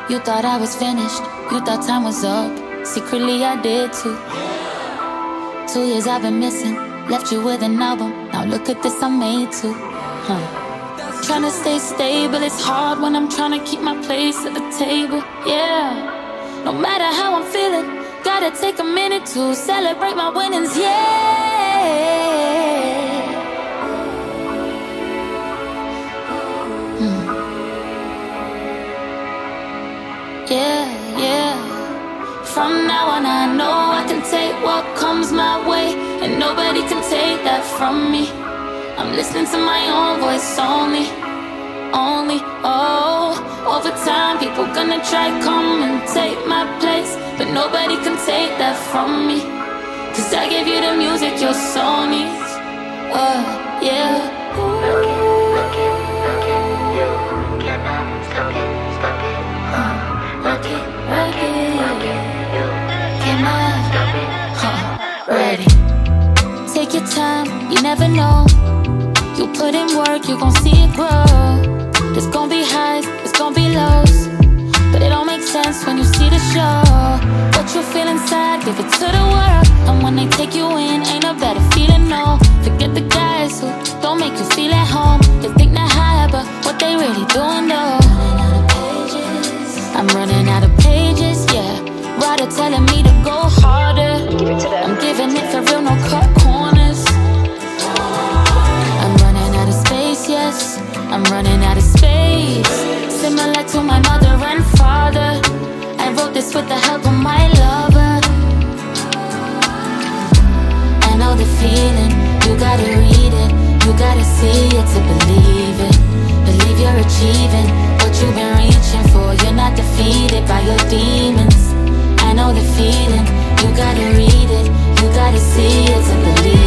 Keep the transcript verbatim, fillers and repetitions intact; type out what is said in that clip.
You thought I was finished, you thought time was up. Secretly I did too. Two years I've been missing, left you with an album. Now look at this I made too. Huh. Trying to stay stable, it's hard when I'm trying to keep my place at the table. Yeah, no matter how I'm feeling, gotta take a minute to celebrate my winnings. Yeah. Hmm. Yeah, yeah. From now on I know I can take what comes my way, and nobody can take that from me. I'm listening to my own voice only, only, oh. Over time people gonna try come and take my place, but nobody can take that from me. Cause I gave you the music your soul needs, uh, yeah. Rock it, rock it, rock it, you cannot stop it, stop it, uh. Rock it, rock it, rock it, you cannot stop it, huh. Ready. Take your time, you never know. You put in work, you gon' see it grow. There's gon' be highs, there's gon' be lows, but it all makes sense when you see the show. What you feel inside, give it to the world. And when they take you in, ain't a better feeling, no. Forget the guys who don't make you feel at home. They think they're high, but what they really doing though? I'm running out of pages, yeah. Writer telling me to go harder. I'm giving it for real, no cut corners. I'm running out of space, yes. I'm running out of space. Similar to my mother and father, I wrote this with the help of my lover. I know the feeling, you gotta read it, you gotta see it to believe it. Believe you're achieving what you've been reaching for. You're not defeated by your demons. I know the feeling, you gotta read it, you gotta see it to believe